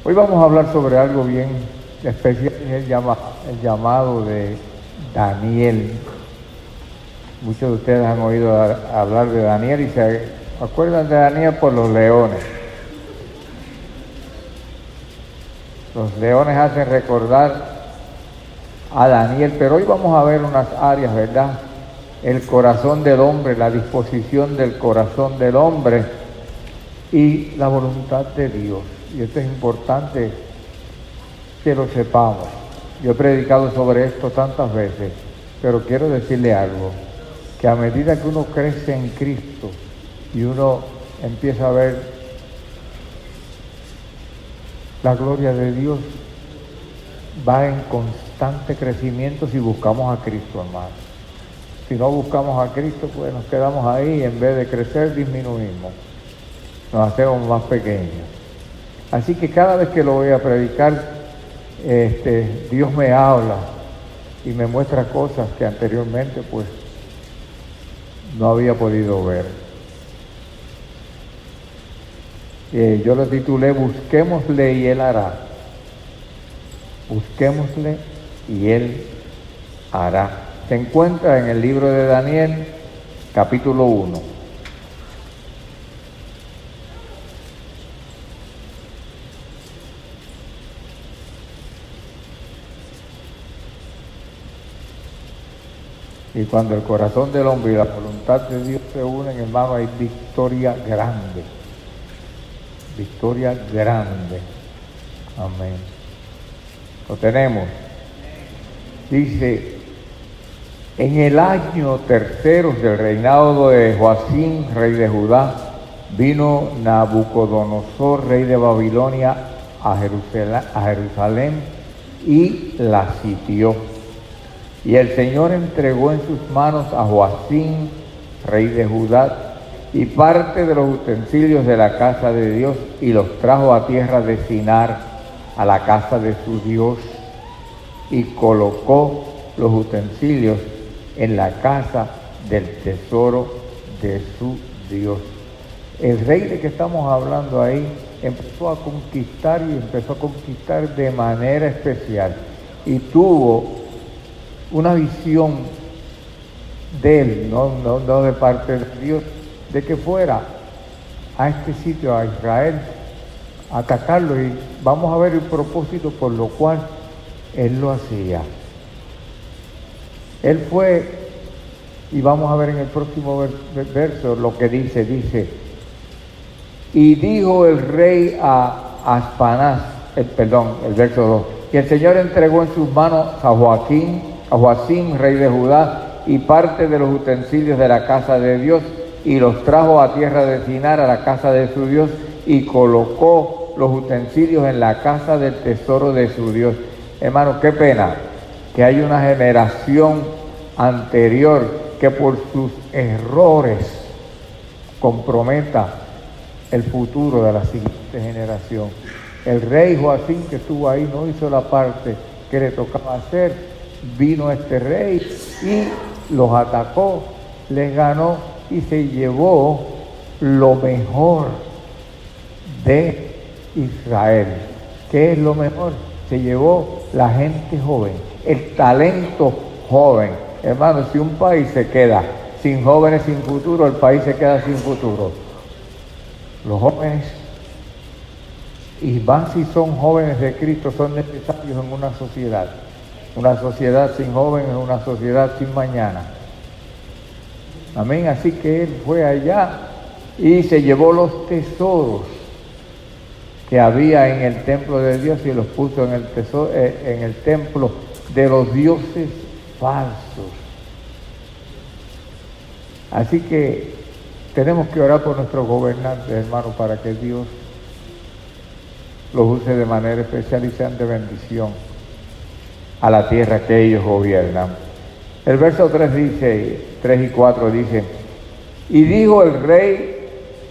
Hoy vamos a hablar sobre algo bien especial, es el llamado de Daniel. Muchos de ustedes han oído hablar de Daniel y se acuerdan de Daniel por los leones. Los leones hacen recordar a Daniel, pero hoy vamos a ver unas áreas, ¿verdad? El corazón del hombre, la disposición del corazón del hombre y la voluntad de Dios. Y esto es importante que lo sepamos. Yo he predicado sobre esto tantas veces, pero quiero decirle algo, que a medida que uno crece en Cristo y uno empieza a ver la gloria de Dios, va en constante crecimiento si buscamos a Cristo, hermano. Si no buscamos a Cristo, pues nos quedamos ahí y en vez de crecer disminuimos, nos hacemos más pequeños. Así que cada vez que lo voy a predicar, Dios me habla y me muestra cosas que anteriormente pues no había podido ver. Yo lo titulé Busquémosle y Él hará. Busquémosle y Él hará. Se encuentra en el libro de Daniel, capítulo 1. Y cuando el corazón del hombre y la voluntad de Dios se unen, hermano, hay victoria grande. Victoria grande. Amén. Lo tenemos. Dice, en el año tercero del reinado de Joacim, rey de Judá, vino Nabucodonosor, rey de Babilonia, a Jerusalén y la sitió. Y el Señor entregó en sus manos a Joacim, rey de Judá, y parte de los utensilios de la casa de Dios, y los trajo a tierra de Sinar, a la casa de su Dios, y colocó los utensilios en la casa del tesoro de su Dios. El rey de que estamos hablando ahí empezó a conquistar y empezó a conquistar de manera especial, y tuvo una visión de él, no de parte de Dios, de que fuera a este sitio, a Israel, a atacarlo, y vamos a ver el propósito por lo cual él lo hacía. Él fue, y vamos a ver en el próximo verso lo que dice, y dijo el rey a Aspanaz, el verso 2, y el Señor entregó en sus manos a Joacim, rey de Judá, y parte de los utensilios de la casa de Dios, y los trajo a tierra de Sinar, a la casa de su Dios, y colocó los utensilios en la casa del tesoro de su Dios. Hermano, qué pena que hay una generación anterior que por sus errores comprometa el futuro de la siguiente generación. El rey Joacim, que estuvo ahí, no hizo la parte que le tocaba hacer. Vino este rey y los atacó, les ganó y se llevó lo mejor de Israel. ¿Qué es lo mejor? Se llevó la gente joven, el talento joven. Hermano, si un país se queda sin jóvenes, sin futuro, el país se queda sin futuro. Los jóvenes, y más si son jóvenes de Cristo, son necesarios en una sociedad. Una sociedad sin jóvenes es una sociedad sin mañana. Amén. Así que él fue allá y se llevó los tesoros que había en el templo de Dios y los puso en el templo de los dioses falsos. Así que tenemos que orar por nuestros gobernantes, hermanos, para que Dios los use de manera especial y sean de bendición a la tierra que ellos gobiernan. El verso 3 y 4 dice, y dijo el rey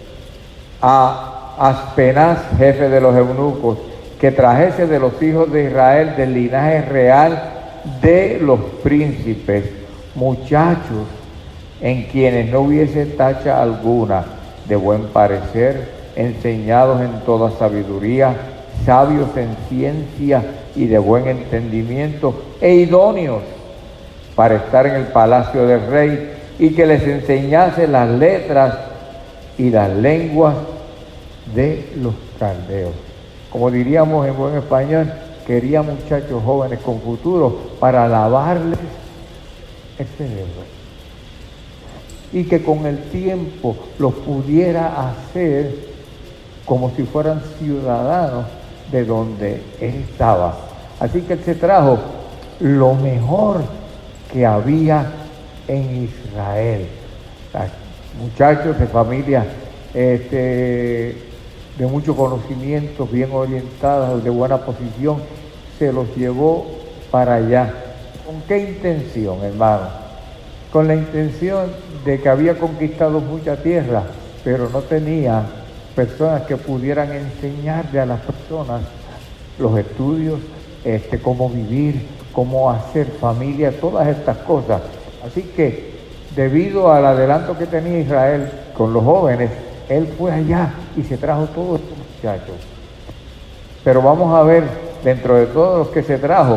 a Aspenaz, jefe de los eunucos, que trajese de los hijos de Israel, del linaje real de los príncipes, muchachos en quienes no hubiese tacha alguna, de buen parecer, enseñados en toda sabiduría, sabios en ciencia y de buen entendimiento, e idóneos para estar en el palacio del rey, y que les enseñase las letras y las lenguas de los caldeos. Como diríamos en buen español, quería muchachos jóvenes con futuro para lavarles el cerebro, y que con el tiempo los pudiera hacer como si fueran ciudadanos de donde él estaba. Así que él se trajo lo mejor que había en Israel. Muchachos de familia de mucho conocimiento, bien orientados, de buena posición, se los llevó para allá. ¿Con qué intención, hermano? Con la intención de que había conquistado mucha tierra, pero no tenía personas que pudieran enseñarle a las personas los estudios, cómo vivir, cómo hacer familia, todas estas cosas. Así que, debido al adelanto que tenía Israel con los jóvenes, él fue allá y se trajo todos estos muchachos. Pero vamos a ver, dentro de todos los que se trajo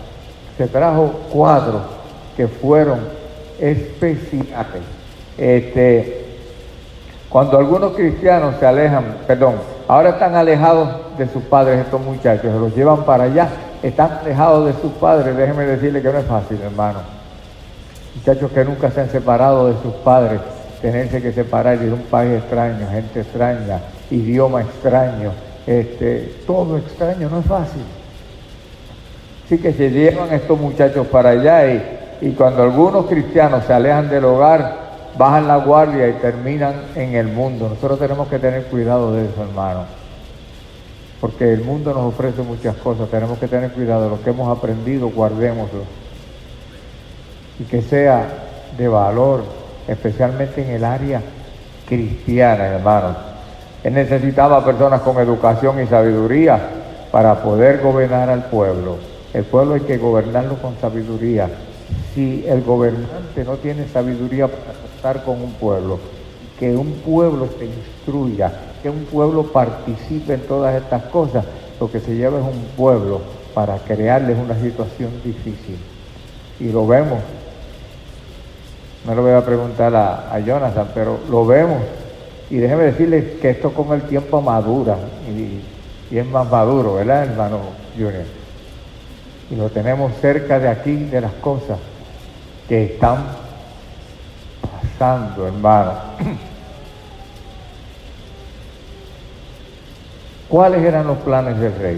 4 que fueron especiales. Cuando algunos cristianos se alejan, ahora están alejados de sus padres estos muchachos, se los llevan para allá, están alejados de sus padres. Déjenme decirle que no es fácil, hermano. Muchachos que nunca se han separado de sus padres, tenerse que separar de un país extraño, gente extraña, idioma extraño, todo extraño, no es fácil. Así que se llevan estos muchachos para allá, y cuando algunos cristianos se alejan del hogar, bajan la guardia y terminan en el mundo. Nosotros tenemos que tener cuidado de eso, hermano, porque el mundo nos ofrece muchas cosas. Tenemos que tener cuidado de lo que hemos aprendido, guardémoslo, y que sea de valor, especialmente en el área cristiana, hermano. Él necesitaba personas con educación y sabiduría para poder gobernar al pueblo. El pueblo hay que gobernarlo con sabiduría. Si el gobernante no tiene sabiduría para tratar con un pueblo, que un pueblo se instruya, que un pueblo participe en todas estas cosas, lo que se lleva es un pueblo para crearles una situación difícil. Y lo vemos. No le voy a preguntar a Jonathan, pero lo vemos. Y déjeme decirles que esto con el tiempo madura, y es más maduro, ¿verdad, hermano Junior? Y lo tenemos cerca de aquí, de las cosas que están pasando, hermano. ¿Cuáles eran los planes del rey?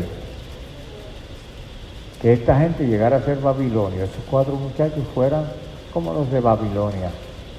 Que esta gente llegara a ser Babilonia. Estos 4 muchachos fueran como los de Babilonia.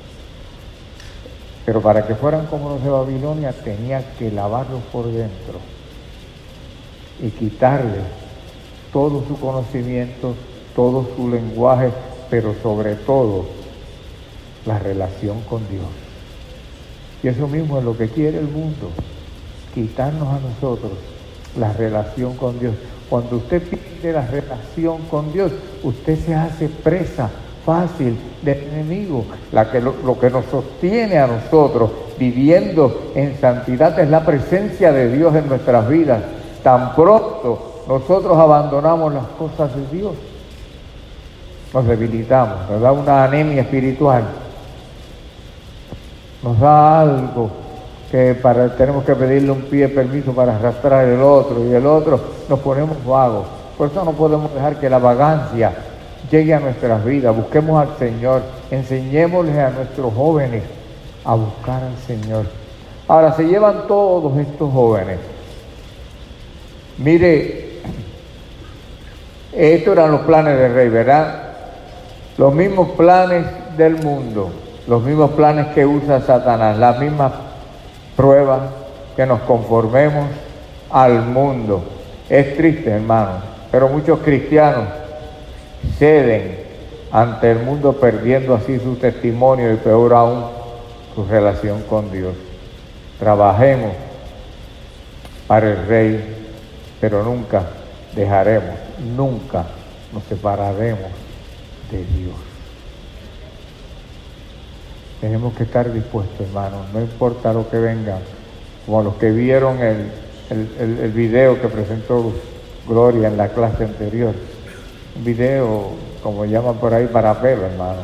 Pero para que fueran como los de Babilonia, tenía que lavarlos por dentro y quitarles todo su conocimiento, todo su lenguaje, pero sobre todo la relación con Dios. Y eso mismo es lo que quiere el mundo, quitarnos a nosotros la relación con Dios. Cuando usted pierde la relación con Dios, usted se hace presa fácil del enemigo. Lo que nos sostiene a nosotros viviendo en santidad es la presencia de Dios en nuestras vidas. Tan pronto nosotros abandonamos las cosas de Dios, nos debilitamos, nos da una anemia espiritual, nos da algo que tenemos que pedirle un pie permiso para arrastrar el otro, y el otro nos ponemos vagos. Por eso no podemos dejar que la vagancia llegue a nuestras vidas. Busquemos al Señor, enseñémosles a nuestros jóvenes a buscar al Señor. Ahora se llevan todos estos jóvenes. Mire, estos eran los planes del rey, ¿verdad? Los mismos planes del mundo, los mismos planes que usa Satanás, las mismas pruebas, que nos conformemos al mundo. Es triste, hermano, pero muchos cristianos ceden ante el mundo, perdiendo así su testimonio y peor aún su relación con Dios. Trabajemos para el Rey, pero nunca dejaremos, nunca nos separaremos de Dios. Tenemos que estar dispuestos, hermanos, no importa lo que venga, como los que vieron el el video que presentó Gloria en la clase anterior. Un video, como llaman por ahí, para pelo, hermano.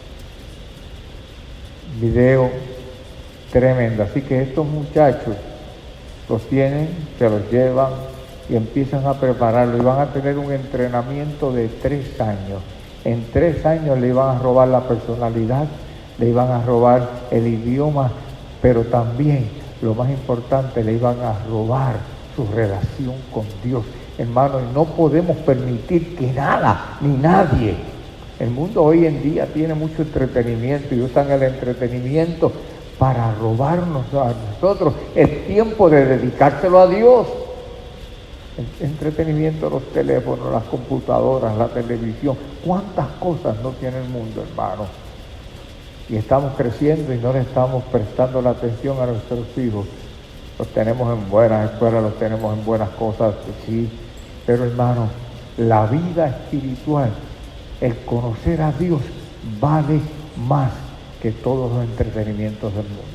Un video tremendo. Así que estos muchachos los tienen, se los llevan y empiezan a prepararlo. Y van a tener un entrenamiento de 3 años. En 3 años le iban a robar la personalidad, le iban a robar el idioma, pero también, lo más importante, le iban a robar su relación con Dios. Hermano, y no podemos permitir que nada, ni nadie. El mundo hoy en día tiene mucho entretenimiento y usan el entretenimiento para robarnos a nosotros el tiempo de dedicárselo a Dios. El entretenimiento, los teléfonos, las computadoras, la televisión, cuántas cosas no tiene el mundo, hermano. Y estamos creciendo y no le estamos prestando la atención a nuestros hijos. Los tenemos en buenas escuelas, los tenemos en buenas cosas, sí. Pero hermano, la vida espiritual, el conocer a Dios, vale más que todos los entretenimientos del mundo.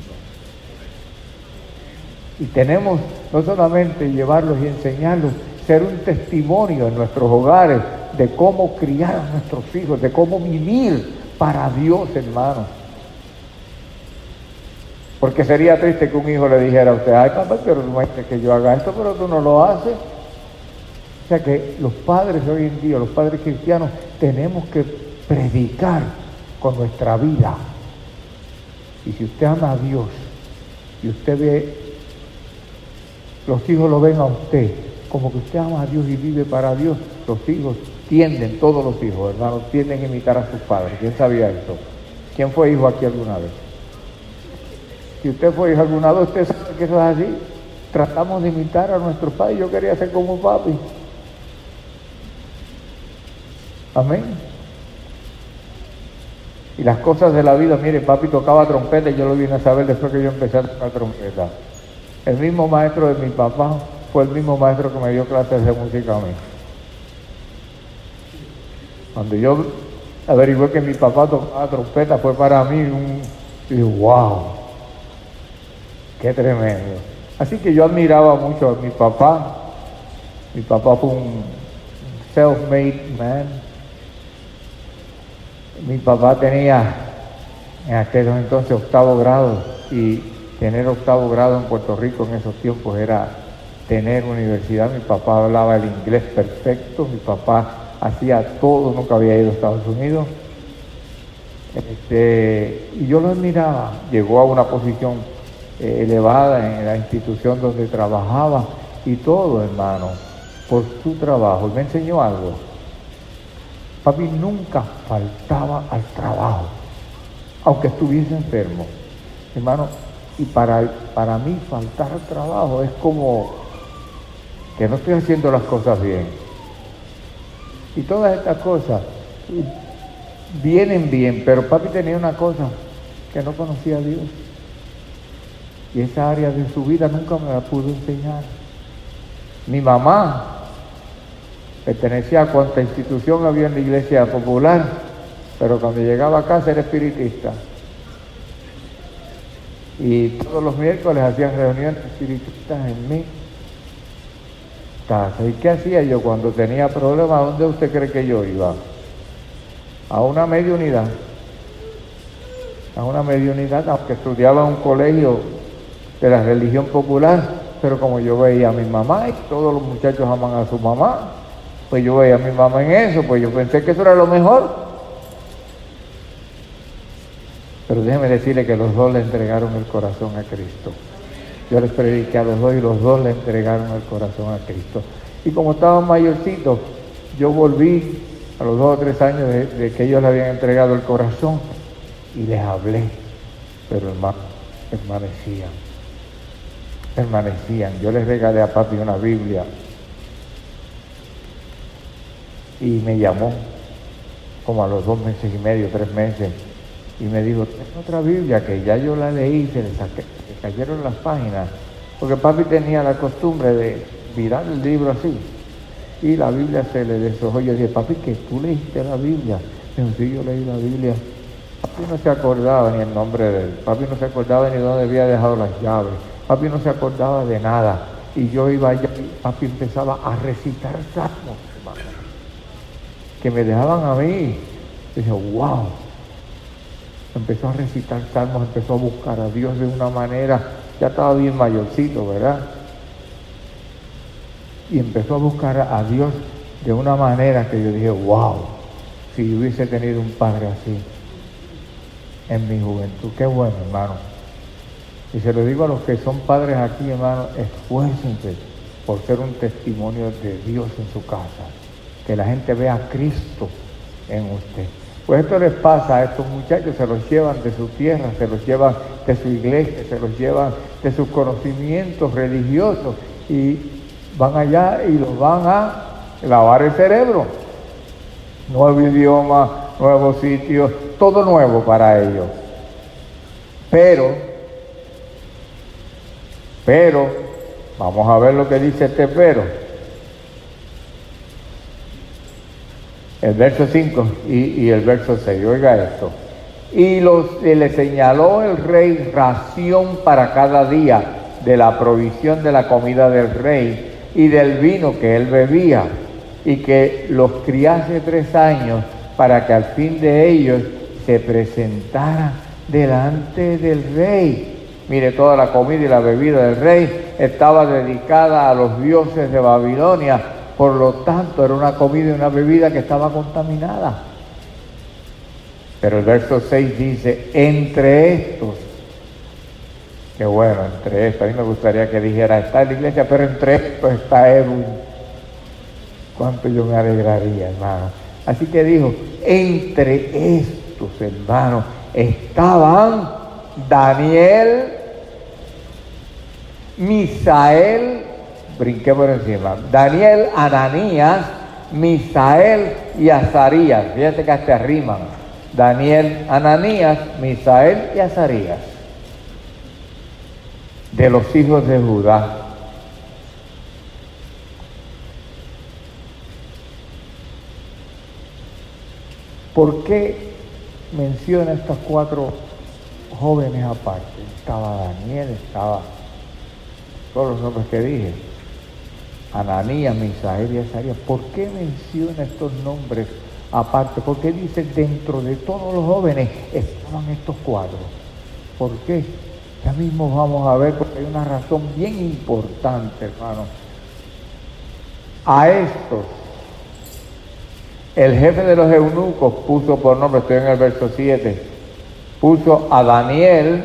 Y tenemos no solamente llevarlos y enseñarlos, ser un testimonio en nuestros hogares de cómo criar a nuestros hijos, de cómo vivir para Dios, hermano. Porque sería triste que un hijo le dijera a usted, ay papá, pero no es que yo haga esto, pero tú no lo haces. O sea que los padres hoy en día, los padres cristianos, tenemos que predicar con nuestra vida. Y si usted ama a Dios y usted ve, los hijos lo ven a usted como que usted ama a Dios y vive para Dios, los hijos tienden, todos los hijos, hermanos, tienden a imitar a sus padres. ¿Quién sabía eso? ¿Quién fue hijo aquí alguna vez? Si usted fue hijo alguna vez, usted sabe que eso es así. Tratamos de imitar a nuestros padres. Yo quería ser como papi. Amén. Y las cosas de la vida, mire, papi tocaba trompeta y yo lo vine a saber después que yo empecé a tocar trompeta. El mismo maestro de mi papá fue el mismo maestro que me dio clases de música a mí. Cuando yo averigué que mi papá tocaba trompeta, fue para mí y wow, qué tremendo. Así que yo admiraba mucho a mi papá. Mi papá fue un self-made man. Mi papá tenía en aquel entonces 8º grado, y tener 8º grado en Puerto Rico en esos tiempos era tener universidad. Mi papá hablaba el inglés perfecto, mi papá hacía todo, nunca había ido a Estados Unidos. Y yo lo admiraba. Llegó a una posición elevada en la institución donde trabajaba y todo, hermano, por su trabajo. Me enseñó algo. Papi nunca faltaba al trabajo, aunque estuviese enfermo, hermano. Y para mí faltar al trabajo es como que no estoy haciendo las cosas bien. Y todas estas cosas vienen bien, pero papi tenía una cosa, que no conocía a Dios. Y esa área de su vida nunca me la pudo enseñar. Mi mamá pertenecía a cuanta institución había en la iglesia popular, pero cuando llegaba a casa era espiritista. Y todos los miércoles hacían reuniones espiritistas en mi casa. ¿Y qué hacía yo cuando tenía problemas? ¿A dónde usted cree que yo iba? A una mediunidad. A una mediunidad, aunque estudiaba en un colegio de la religión popular, pero como yo veía a mi mamá y todos los muchachos aman a su mamá, pues yo veía a mi mamá en eso, pues yo pensé que eso era lo mejor. Pero déjeme decirle que los dos le entregaron el corazón a Cristo. Yo les prediqué a los dos y los dos le entregaron el corazón a Cristo. Y como estaban mayorcitos, yo volví a los 2 o 3 años de que ellos le habían entregado el corazón y les hablé. Pero hermano, permanecían. Yo les regalé a papi una Biblia y me llamó como a los 2 meses y medio, 3 meses, y me dijo, es otra Biblia que ya yo la leí, se le cayeron las páginas, porque papi tenía la costumbre de virar el libro así, y la Biblia se le deshojó. Yo dije, papi, que tú leíste la Biblia. Me dijo, sí, yo leí la Biblia. Papi no se acordaba ni el nombre de él, papi no se acordaba ni dónde había dejado las llaves, papi no se acordaba de nada. y yo iba allá y papi empezaba a recitar salmos, hermano, que me dejaban a mí. Y dije, wow. Empezó a recitar salmos, empezó a buscar a Dios de una manera, ya estaba bien mayorcito, ¿verdad? Y empezó a buscar a Dios de una manera que yo dije, wow, si yo hubiese tenido un padre así en mi juventud, qué bueno, hermano. Y se lo digo a los que son padres aquí, hermano, esfuércense por ser un testimonio de Dios en su casa, que la gente vea a Cristo en usted. Pues esto les pasa a estos muchachos, se los llevan de su tierra, se los llevan de su iglesia, se los llevan de sus conocimientos religiosos y van allá y los van a lavar el cerebro. Nuevo idioma, nuevos sitios, todo nuevo para ellos. Pero, vamos a ver lo que dice este pero. El verso 5 y el verso 6, oiga esto. Y le señaló el rey ración para cada día de la provisión de la comida del rey y del vino que él bebía, y que los criase 3 años para que al fin de ellos se presentara delante del rey. Mire, toda la comida y la bebida del rey estaba dedicada a los dioses de Babilonia. Por lo tanto, era una comida y una bebida que estaba contaminada. Pero el verso 6 dice, entre estos, que bueno, entre estos, a mí me gustaría que dijera, está en la iglesia, pero entre estos está Edwin. Cuánto yo me alegraría, hermano. Así que dijo, entre estos, hermanos, estaban Daniel, Misael, brinqué por encima, Daniel, Ananías, Misael y Azarías. Fíjate que hasta riman. Daniel, Ananías, Misael y Azarías, de los hijos de Judá. ¿Por qué menciona estos 4 jóvenes aparte? Estaba Daniel, estaba todos los nombres que dije, Ananías, Misael y Azarías. ¿Por qué menciona estos nombres aparte? Porque dice, dentro de todos los jóvenes estaban estos 4. ¿Por qué? Ya mismo vamos a ver, porque hay una razón bien importante, hermano. A estos, el jefe de los eunucos puso por nombre, estoy en el verso 7, puso a Daniel,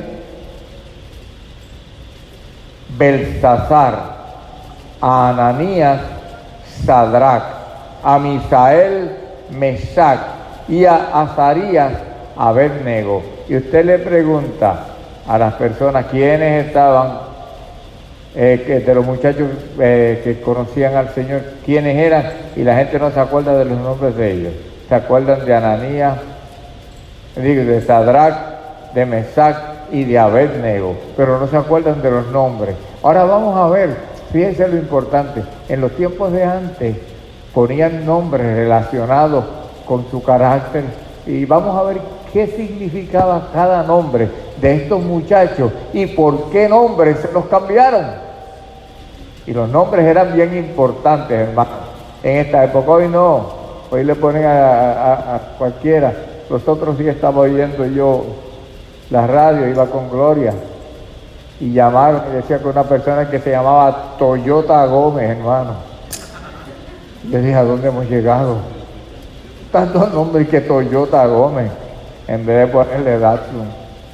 Belsasar, a Ananías, Sadrac, a Misael, Mesac, y a Azarías, Abednego. Y usted le pregunta a las personas quiénes estaban, de los muchachos que conocían al Señor, quiénes eran, y la gente no se acuerda de los nombres de ellos. Se acuerdan de Ananías, de Sadrac, de Mesac y de Abednego, pero no se acuerdan de los nombres. Ahora vamos a ver, fíjense lo importante, en los tiempos de antes ponían nombres relacionados con su carácter, y vamos a ver qué significaba cada nombre de estos muchachos y por qué nombres se los cambiaron. Y los nombres eran bien importantes, hermano, en esta época. Hoy no, hoy le ponen a cualquiera. Los otros días estaba oyendo yo la radio, iba con Gloria, y llamaron y decía que una persona que se llamaba Toyota Gómez, hermano. Yo dije, ¿a dónde hemos llegado? Tantos nombres que Toyota Gómez, en vez de ponerle Datsun.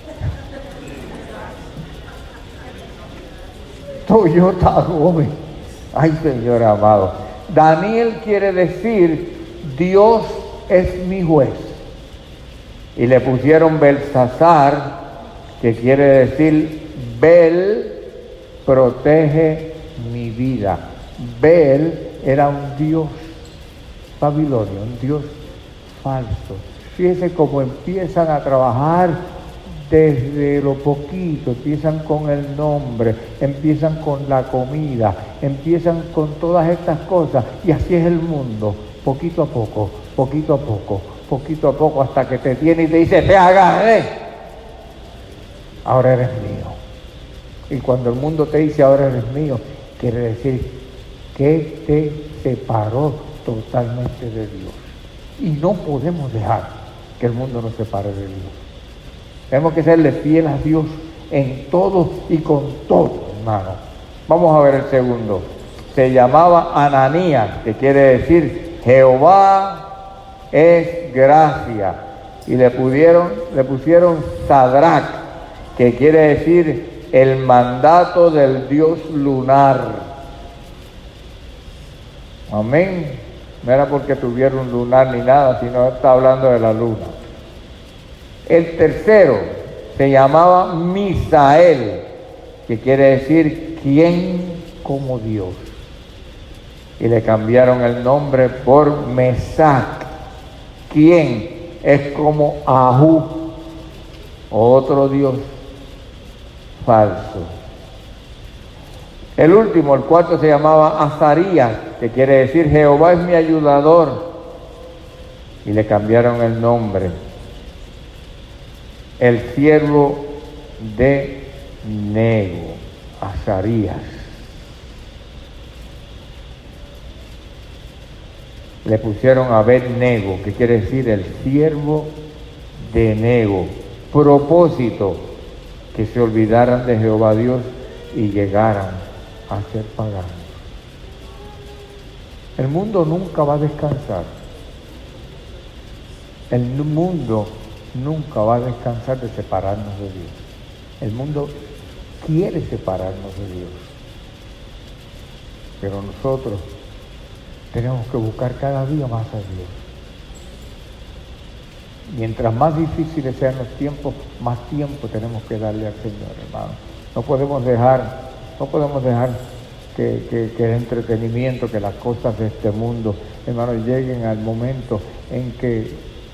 Toyota Gómez. Ay, Señor amado. Daniel quiere decir, Dios es mi juez. Y le pusieron Belsasar, que quiere decir, Bel protege mi vida. Bel era un dios babilonio, un dios falso. Fíjense cómo empiezan a trabajar desde lo poquito, empiezan con el nombre, empiezan con la comida, empiezan con todas estas cosas, y así es el mundo, poquito a poco, poquito a poco, poquito a poco, hasta que te tiene y te dice, te agarré, ahora eres mío. Y cuando el mundo te dice, ahora eres mío, quiere decir que te separó totalmente de Dios. Y no podemos dejar que el mundo nos separe de Dios. Tenemos que serle fiel a Dios en todo y con todo, hermano. Vamos a ver el segundo. Se llamaba Ananías, que quiere decir Jehová es gracia. Y le pusieron Sadrach, que quiere decir el mandato del dios lunar. Amén. No era porque tuviera un lunar ni nada, sino está hablando de la luna. El tercero se llamaba Misael, que quiere decir ¿quién como Dios? Y le cambiaron el nombre por Mesac. ¿Quién? Es como Ahú, otro dios falso. El último, el cuarto, se llamaba Azarías, que quiere decir Jehová es mi ayudador. Y le cambiaron el nombre. El siervo de Nego, Azarías. Le pusieron Abed-Nego, que quiere decir el siervo de Nego. Propósito, que se olvidaran de Jehová Dios y llegaran a ser paganos. El mundo nunca va a descansar. El mundo nunca va a descansar de separarnos de Dios. El mundo quiere separarnos de Dios. Pero nosotros tenemos que buscar cada día más a Dios. Mientras más difíciles sean los tiempos, más tiempo tenemos que darle al Señor, hermano. No podemos dejar que el entretenimiento, que las cosas de este mundo, hermano, lleguen al momento en que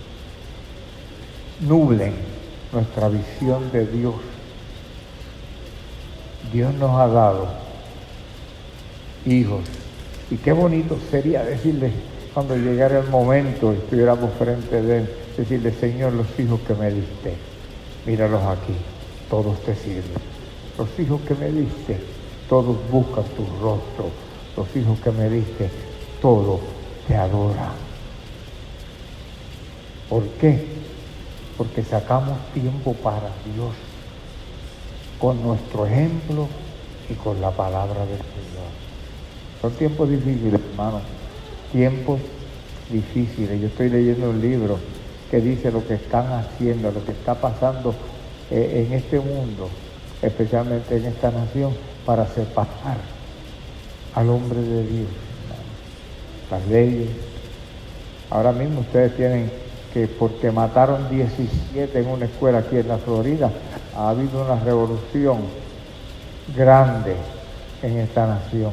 nublen nuestra visión de Dios. Dios nos ha dado hijos. Y qué bonito sería decirle, cuando llegara el momento y estuviéramos frente de Él, decirle: Señor, los hijos que me diste, míralos aquí, todos te sirven. Los hijos que me diste, todos buscan tu rostro. Los hijos que me diste, todos te adoran. ¿Por qué? Porque sacamos tiempo para Dios, con nuestro ejemplo y con la palabra del Señor. Son tiempos difíciles, hermano, tiempos difíciles. Yo estoy leyendo un libro que dice lo que están haciendo, lo que está pasando en este mundo, especialmente en esta nación, para separar al hombre de Dios, hermano. Las leyes. Ahora mismo ustedes tienen que, porque mataron 17 en una escuela aquí en la Florida, ha habido una revolución grande en esta nación.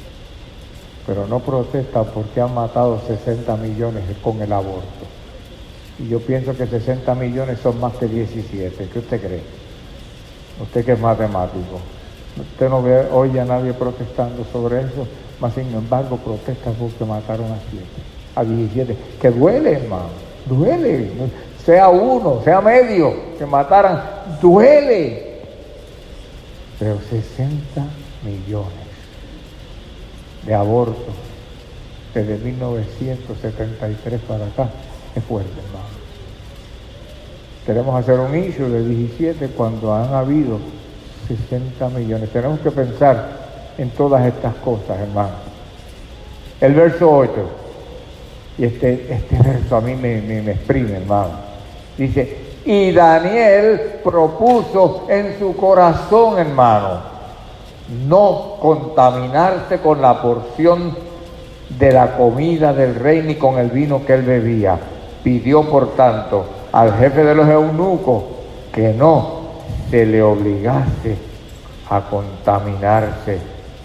Pero no protestan porque han matado 60 millones con el aborto. Y yo pienso que 60 millones son más que 17. ¿Qué usted cree? Usted que es matemático. Usted no oye a nadie protestando sobre eso, mas sin embargo protestan porque mataron a 17. Que duele, hermano, duele. Sea uno, sea medio, que mataran, duele. Pero 60 millones de abortos desde 1973 para acá es fuerte, hermano. Queremos hacer un issue de 17 cuando han habido 60 millones. Tenemos que pensar en todas estas cosas, hermano. El verso 8, y este verso a mí me exprime, hermano. Dice: y Daniel propuso en su corazón, hermano, no contaminarse con la porción de la comida del rey ni con el vino que él bebía. Pidió, por tanto, al jefe de los eunucos que no se le obligase a contaminarse.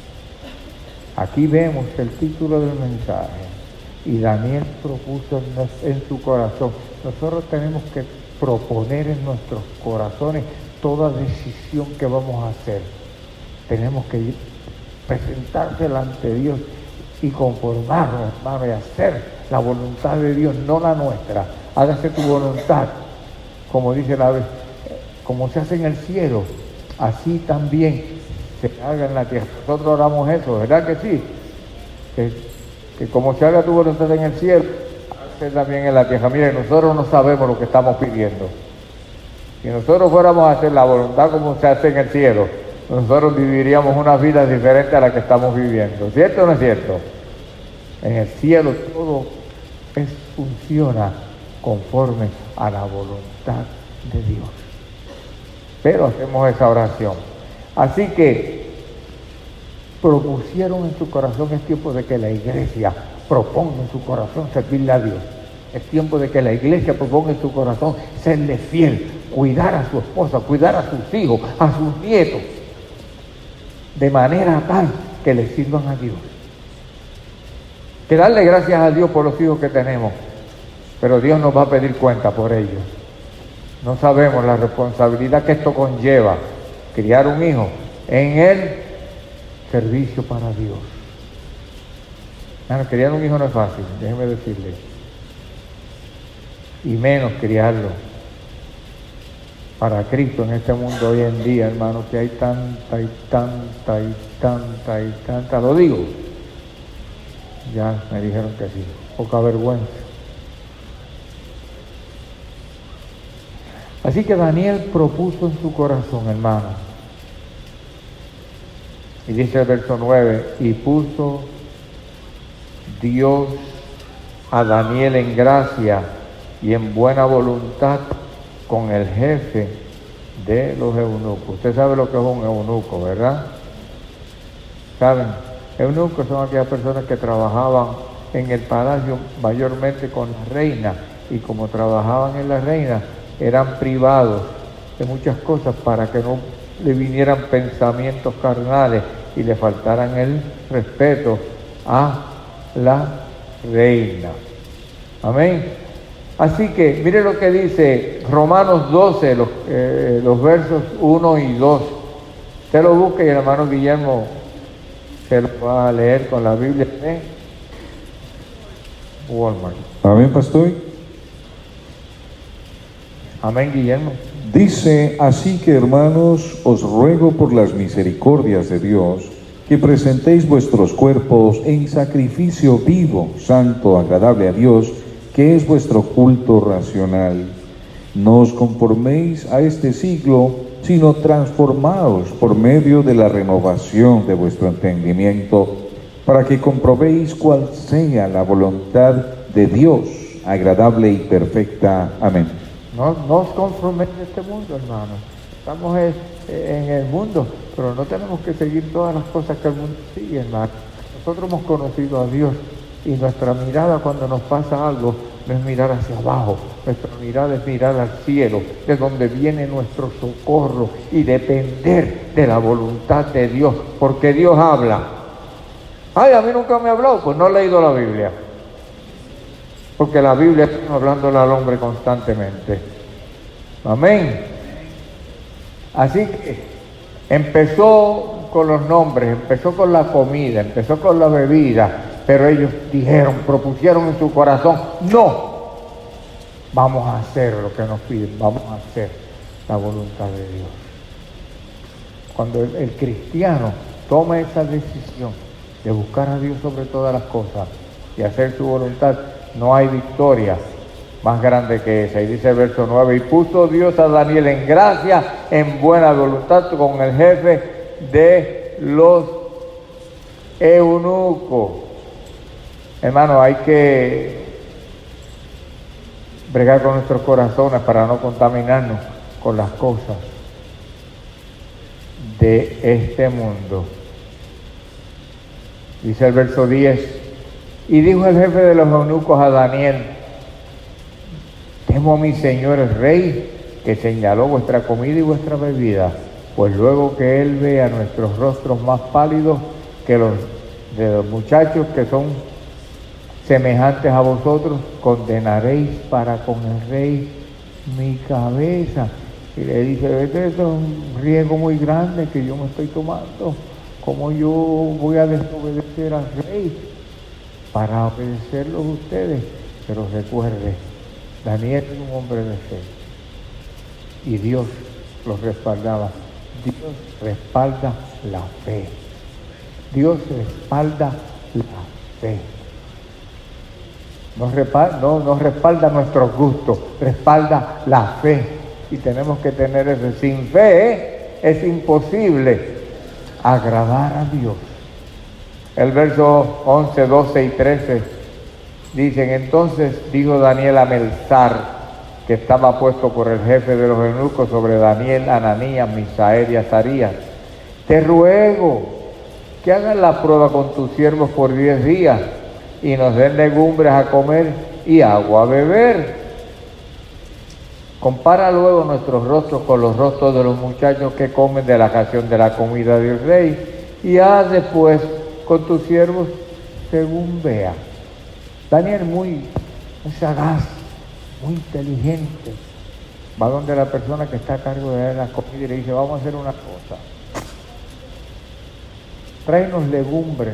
Aquí vemos el título del mensaje. Y Daniel propuso en su corazón. Nosotros tenemos que proponer en nuestros corazones toda decisión que vamos a hacer. Tenemos que presentarse delante de Dios y conformarnos, hermano, y hacer la voluntad de Dios, no la nuestra. Hágase tu voluntad, como dice como se hace en el cielo, así también se haga en la tierra. Nosotros oramos eso, ¿verdad que sí? Que como se haga tu voluntad en el cielo, hágase también en la tierra. Mire, nosotros no sabemos lo que estamos pidiendo. Si nosotros fuéramos a hacer la voluntad como se hace en el cielo, nosotros viviríamos una vida diferente a la que estamos viviendo. ¿Cierto o no es cierto? En el cielo todo funciona conforme a la voluntad de Dios. Pero hacemos esa oración. Así que propusieron en su corazón, es tiempo de que la iglesia proponga en su corazón servirle a Dios. Es tiempo de que la iglesia proponga en su corazón serle fiel, cuidar a su esposa, cuidar a sus hijos, a sus nietos, de manera tal que le sirvan a Dios. Que darle gracias a Dios por los hijos que tenemos, pero Dios nos va a pedir cuenta por ellos. No sabemos la responsabilidad que esto conlleva, criar un hijo en el servicio para Dios. Bueno, criar un hijo no es fácil, déjeme decirle. Y menos criarlo para Cristo en este mundo hoy en día, hermano, que hay tanta y tanta y tanta y tanta. Lo digo, ya me dijeron que sí, poca vergüenza. Así que Daniel propuso en su corazón, hermano, y dice el verso 9, y puso Dios a Daniel en gracia y en buena voluntad con el jefe de los eunucos. Usted sabe lo que es un eunuco, ¿verdad? ¿Saben? Eunucos son aquellas personas que trabajaban en el palacio mayormente con la reina, y como trabajaban en la reina, eran privados de muchas cosas para que no le vinieran pensamientos carnales y le faltaran el respeto a la reina. Amén. Así que mire lo que dice Romanos 12, los versos 1 y 2. Usted lo busca y el hermano Guillermo se lo va a leer con la Biblia de Walmart. Amén, pastor. Amén, Guillermo. Dice: así que, hermanos, os ruego por las misericordias de Dios que presentéis vuestros cuerpos en sacrificio vivo, santo, agradable a Dios, que es vuestro culto racional. No os conforméis a este siglo, sino transformaos por medio de la renovación de vuestro entendimiento, para que comprobéis cuál sea la voluntad de Dios, agradable y perfecta. Amén. No os conforméis a este mundo, hermano. Estamos en el mundo, pero no tenemos que seguir todas las cosas que el mundo sigue, hermano. Nosotros hemos conocido a Dios, y nuestra mirada cuando nos pasa algo no es mirar hacia abajo, nuestra mirada es mirar al cielo, de donde viene nuestro socorro, y depender de la voluntad de Dios, porque Dios habla. Ay, a mí nunca me ha hablado, pues no he leído la Biblia, porque la Biblia está hablándole al hombre constantemente. Amén. Así que empezó con los nombres, empezó con la comida, empezó con la bebida, pero ellos dijeron, propusieron en su corazón, no, vamos a hacer lo que nos piden, vamos a hacer la voluntad de Dios. Cuando el cristiano toma esa decisión de buscar a Dios sobre todas las cosas y hacer su voluntad, no hay victoria más grande que esa. Y dice el verso 9, y puso Dios a Daniel en gracia, en buena voluntad con el jefe de los eunucos. Hermano, hay que bregar con nuestros corazones para no contaminarnos con las cosas de este mundo. Dice el verso 10, y dijo el jefe de los eunucos a Daniel, temo a mi señor el rey, que señaló vuestra comida y vuestra bebida, pues luego que él vea nuestros rostros más pálidos que los de los muchachos que son semejantes a vosotros, condenaréis para con el rey mi cabeza. Y le dice, este es un riesgo muy grande que yo me estoy tomando. ¿Cómo yo voy a desobedecer al rey para obedecerlos a ustedes? Pero recuerde, Daniel es un hombre de fe, y Dios los respaldaba. Dios respalda la fe. Dios respalda la fe. No respalda nuestros gustos, respalda la fe. Y tenemos que tener eso. Sin fe es imposible agradar a Dios. El verso 11, 12 y 13 dicen: entonces dijo Daniel a Melzar, que estaba puesto por el jefe de los eunucos sobre Daniel, Ananías, Misael y Azarías: te ruego que hagan la prueba con tus siervos por 10 días y nos den legumbres a comer y agua a beber. Compara luego nuestros rostros con los rostros de los muchachos que comen de la ración de la comida del rey, y haz después con tus siervos según vea. Daniel muy sagaz, muy inteligente, va donde la persona que está a cargo de la comida y le dice: vamos a hacer una cosa, tráenos legumbres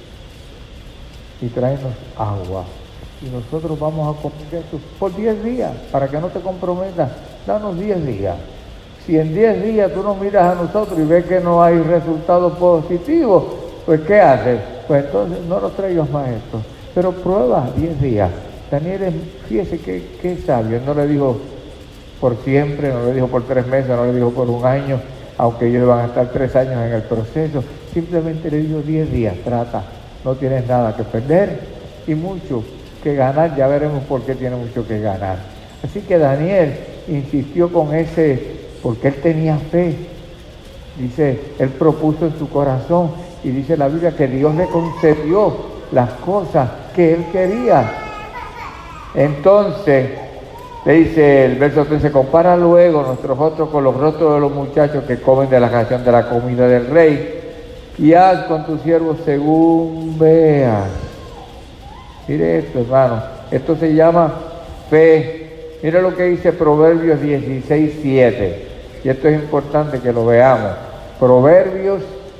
y tráenos agua, y nosotros vamos a comer esto por 10 días, para que no te comprometas. Danos 10 días. Si en 10 días tú nos miras a nosotros y ves que no hay resultados positivos, pues ¿qué haces? Pues entonces no nos traigas más esto, pero prueba 10 días. Daniel, fíjese qué sabio, no le dijo por siempre, no le dijo por 3 meses, no le dijo por 1 año, aunque ellos van a estar 3 años en el proceso. Simplemente le dijo 10 días, trata, no tienes nada que perder y mucho que ganar. Ya veremos por qué tiene mucho que ganar. Así que Daniel insistió con ese, porque él tenía fe. Dice, él propuso en su corazón, y dice la Biblia que Dios le concedió las cosas que él quería. Entonces, le dice el verso 13: compara luego nuestros rostros con los rostros de los muchachos que comen de la ración de la comida del rey, y haz con tus siervos según veas. Mire esto, hermano, esto se llama fe. Mire lo que dice Proverbios 16:7, y esto es importante que lo veamos. Proverbios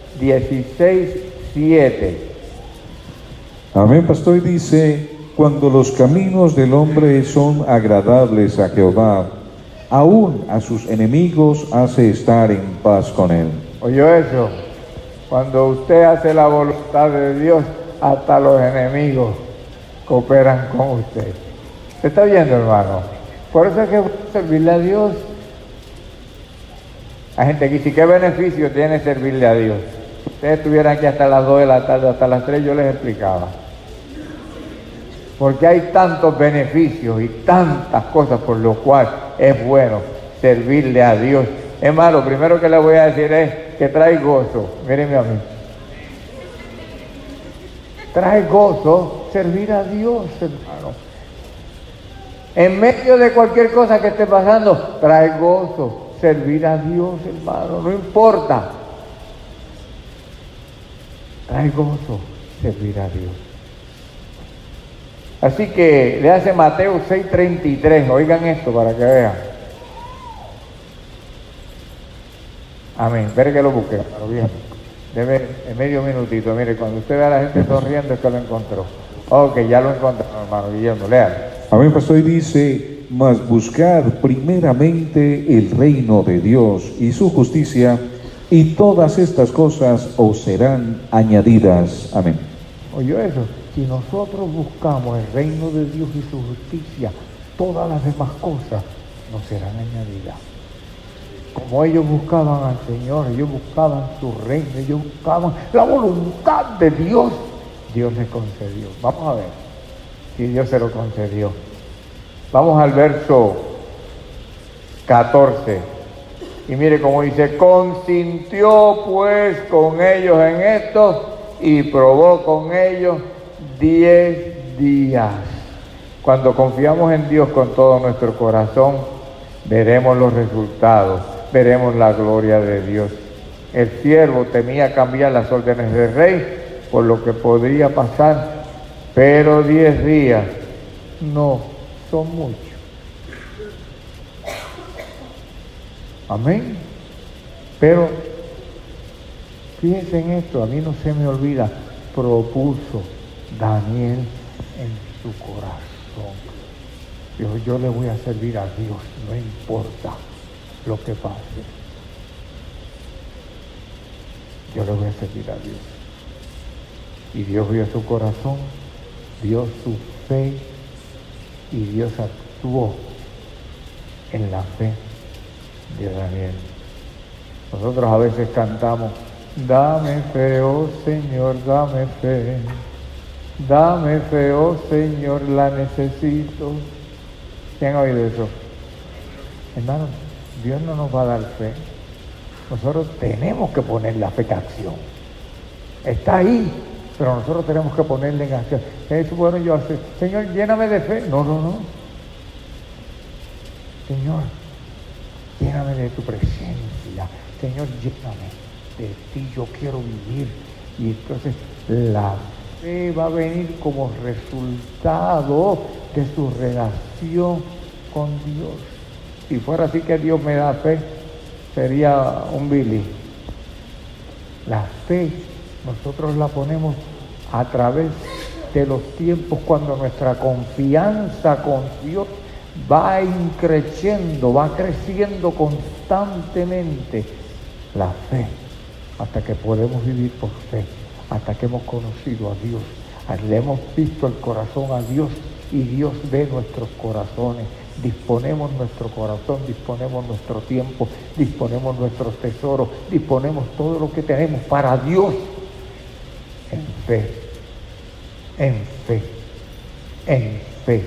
16:7. Amén, pastor. Dice: cuando los caminos del hombre son agradables a Jehová, aún a sus enemigos hace estar en paz con él. ¿Oyó eso? Cuando usted hace la voluntad de Dios, hasta los enemigos cooperan con usted. ¿Se está viendo, hermano? Por eso es que servirle a Dios. Hay gente que dice: ¿qué beneficio tiene servirle a Dios? Si ustedes estuvieran aquí hasta las 2 de la tarde, hasta las 3, yo les explicaba. Porque hay tantos beneficios y tantas cosas por lo cual es bueno servirle a Dios. Es más, lo primero que le voy a decir es que trae gozo. Mírenme a mí. Trae gozo servir a Dios, hermano. En medio de cualquier cosa que esté pasando, trae gozo servir a Dios, hermano. No importa. Trae gozo servir a Dios. Así que le hace Mateo 6:33. Oigan esto para que vean. Amén. Espere que lo busque, hermano. Bien. Debe en medio minutito. Mire, cuando usted ve a la gente sonriendo es que lo encontró. Ok, ya lo encontró, hermano Guillermo. Lean. Amén, pastor. Y dice: mas buscad primeramente el reino de Dios y su justicia, y todas estas cosas os serán añadidas. Amén. ¿Oyó eso? Si nosotros buscamos el reino de Dios y su justicia, todas las demás cosas nos serán añadidas. Como ellos buscaban al Señor, ellos buscaban su reino, ellos buscaban la voluntad de Dios, Dios les concedió. Vamos a ver si Dios se lo concedió. Vamos al verso 14. Y mire cómo dice: consintió pues con ellos en esto y probó con ellos 10 días. Cuando confiamos en Dios con todo nuestro corazón, veremos los resultados, veremos la gloria de Dios. El siervo temía cambiar las órdenes del rey por lo que podría pasar, pero 10 días no son mucho. Amén. Pero fíjense en esto, a mí no se me olvida, propuso Daniel en su corazón. Dijo: yo le voy a servir a Dios, no importa lo que pase. yo le voy a servir a Dios. Y Dios vio su corazón, vio su fe, y Dios actuó en la fe de Daniel. Nosotros a veces cantamos, dame fe, oh Señor, dame fe. Dame fe, oh Señor, la necesito. ¿Quién ha oído eso? Hermanos, Dios no nos va a dar fe. Nosotros tenemos que poner la fe en acción. Está ahí, pero nosotros tenemos que ponerla en acción. Es bueno yo hacer, Señor, lléname de fe. No. Señor, lléname de tu presencia. Señor, lléname de ti. Yo quiero vivir. Y entonces la fe va a venir como resultado de su relación con Dios. Si fuera así que Dios me da fe, sería un Billy. La fe nosotros la ponemos a través de los tiempos cuando nuestra confianza con Dios va increciendo, va creciendo constantemente. La fe, hasta que podemos vivir por fe, hasta que hemos conocido a Dios, le hemos visto el corazón a Dios y Dios ve nuestros corazones. Disponemos nuestro corazón, disponemos nuestro tiempo, disponemos nuestros tesoros, disponemos todo lo que tenemos para Dios en fe, en fe, en fe.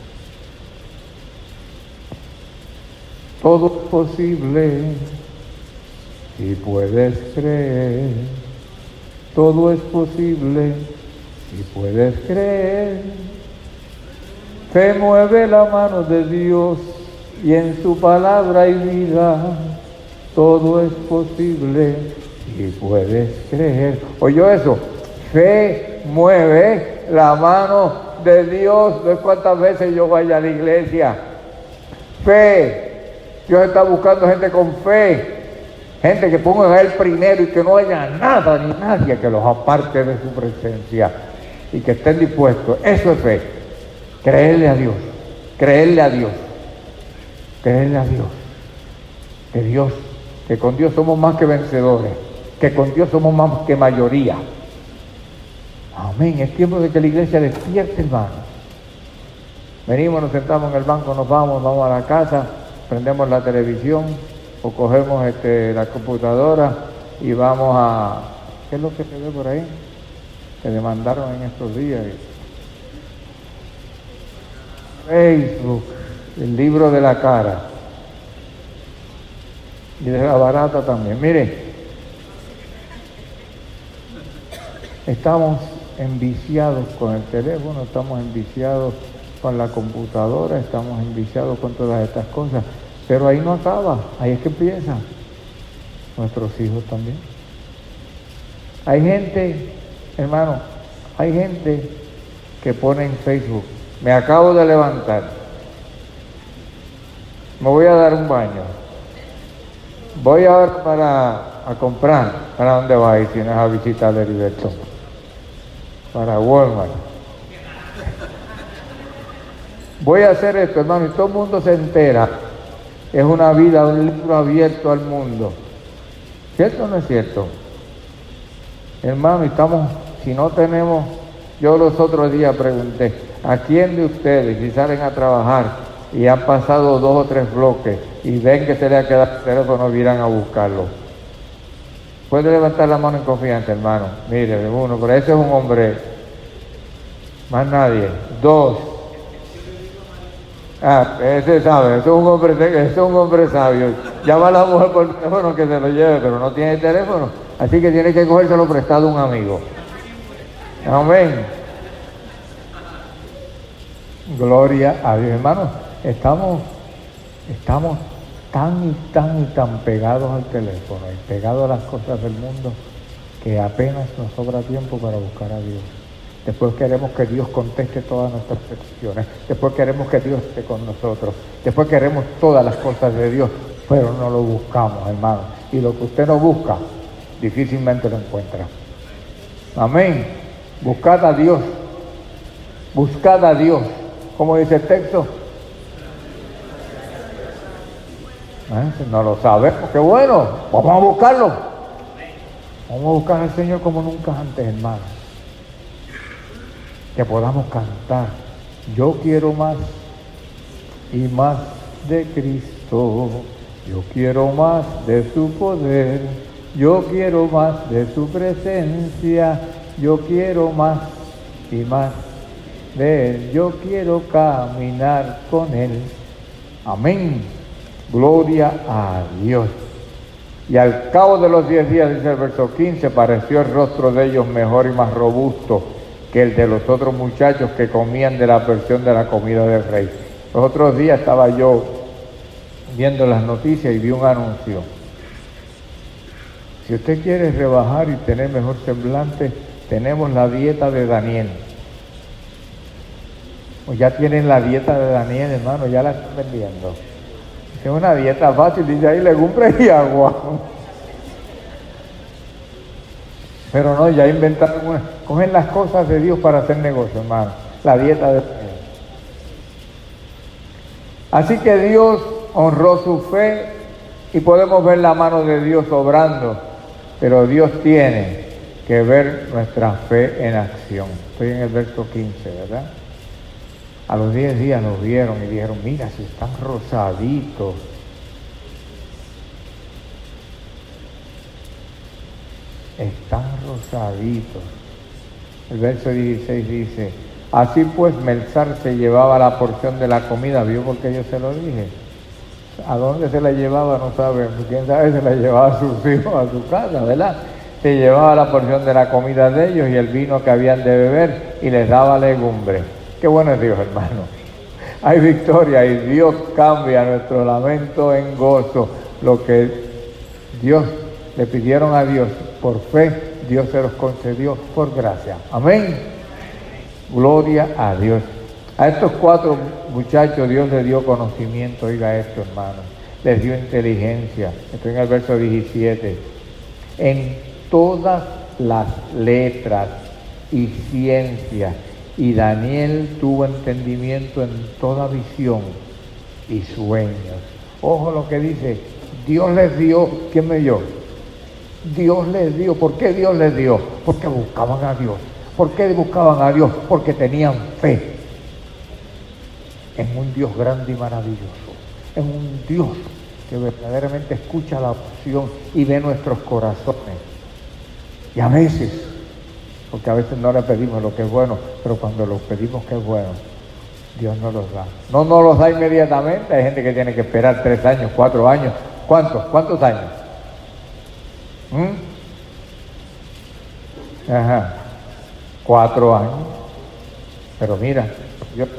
Todo es posible si puedes creer. Todo es posible si puedes creer. Fe mueve la mano de Dios y en su palabra hay vida. Todo es posible si puedes creer. ¿Oyó eso? Fe mueve la mano de Dios. No es cuántas veces yo vaya a la iglesia. Fe. Dios está buscando gente con fe. Gente que ponga a Él primero y que no haya nada ni nadie que los aparte de su presencia. Y que estén dispuestos. Eso es fe. Creerle a Dios. Creerle a Dios. Creerle a Dios. Que con Dios somos más que vencedores. Que con Dios somos más que mayoría. Amén. Es tiempo de que la iglesia despierte, hermano. Venimos, nos sentamos en el banco, nos vamos a la casa, prendemos la televisión o cogemos la computadora y vamos a... ¿Qué es lo que se ve por ahí? Que le mandaron en estos días. Facebook, el libro de la cara. Y de la barata también. Mire, estamos enviciados con el teléfono, estamos enviciados con la computadora, estamos enviciados con todas estas cosas, pero ahí no acaba, ahí es que empieza. Nuestros hijos también. Hay gente, hermano, hay gente que pone en Facebook, me acabo de levantar, me voy a dar un baño, voy ahora a comprar. ¿Para dónde va a ir si no es a visitar el Heriberto? Para Walmart. Voy a hacer esto, hermano, y todo el mundo se entera. Es una vida, un libro abierto al mundo. ¿Cierto o no es cierto? Hermano, estamos, si no tenemos, yo los otros días pregunté, ¿a quién de ustedes, si salen a trabajar y han pasado 2 o 3 bloques y ven que se le ha quedado el teléfono, irán a buscarlo? Puede levantar la mano en confianza, hermano. Mire, uno, pero ese es un hombre. Más nadie. 2. Ese sabe, ese es un hombre sabio. Llama a la mujer por teléfono que se lo lleve, pero no tiene teléfono. Así que tiene que cogérselo prestado a un amigo. Amén. Gloria a Dios, hermanos. Estamos tan pegados al teléfono y pegados a las cosas del mundo que apenas nos sobra tiempo para buscar a Dios. Después queremos que Dios conteste todas nuestras peticiones. Después queremos que Dios esté con nosotros. Después queremos todas las cosas de Dios, pero no lo buscamos, hermano. Y lo que usted no busca, difícilmente lo encuentra. Amén. Buscad a Dios. Buscad a Dios. ¿Cómo dice el texto? No lo sabemos, qué bueno, vamos a buscarlo. Vamos a buscar al Señor como nunca antes, hermano. Que podamos cantar. Yo quiero más y más de Cristo. Yo quiero más de su poder. Yo quiero más de su presencia. Yo quiero más y más de Él. Yo quiero caminar con Él. Amén. Gloria a Dios. Y al cabo de los 10 días, dice el verso 15, pareció el rostro de ellos mejor y más robusto que el de los otros muchachos que comían de la porción de la comida del rey. Los otros días estaba yo viendo las noticias y vi un anuncio. Si usted quiere rebajar y tener mejor semblante, tenemos la dieta de Daniel. O ya tienen la dieta de Daniel, hermano, ya la están vendiendo. Es una dieta fácil, dice ahí legumbres y agua. Pero no, ya inventaron una. Cogen las cosas de Dios para hacer negocio, hermano. La dieta de Daniel. Así que Dios honró su fe y podemos ver la mano de Dios obrando. Pero Dios tiene que ver nuestra fe en acción. Estoy en el verso 15, ¿verdad? A los 10 días nos vieron y dijeron, mira, si están rosaditos. Están rosaditos. El verso 16 dice, así pues Melzar se llevaba la porción de la comida. ¿Vio por qué yo se lo dije? ¿A dónde se la llevaba? No sabe. ¿Quién sabe? Se la llevaba a sus hijos, a su casa, ¿verdad? Se llevaba la porción de la comida de ellos y el vino que habían de beber y les daba legumbre. Qué bueno es Dios, hermano. Hay victoria y Dios cambia nuestro lamento en gozo. Lo que Dios le pidieron a Dios por fe, Dios se los concedió por gracia. Amén. Gloria a Dios. A estos 4 muchachos Dios les dio conocimiento, oiga esto, hermano. Les dio inteligencia. Estoy en el verso 17. En todas las letras y ciencias. Y Daniel tuvo entendimiento en toda visión y sueños. Ojo lo que dice, Dios les dio, ¿quién me dio? Dios les dio. ¿Por qué Dios les dio? Porque buscaban a Dios. ¿Por qué buscaban a Dios? Porque tenían fe en un Dios grande y maravilloso, en un Dios que verdaderamente escucha la oración y ve nuestros corazones. Y a veces, porque a veces no le pedimos lo que es bueno, pero cuando lo pedimos que es bueno, Dios nos los da. No nos los da inmediatamente. Hay gente que tiene que esperar 3 años, 4 años. ¿Cuántos años? Ajá, 4 años. Pero mira, Dios.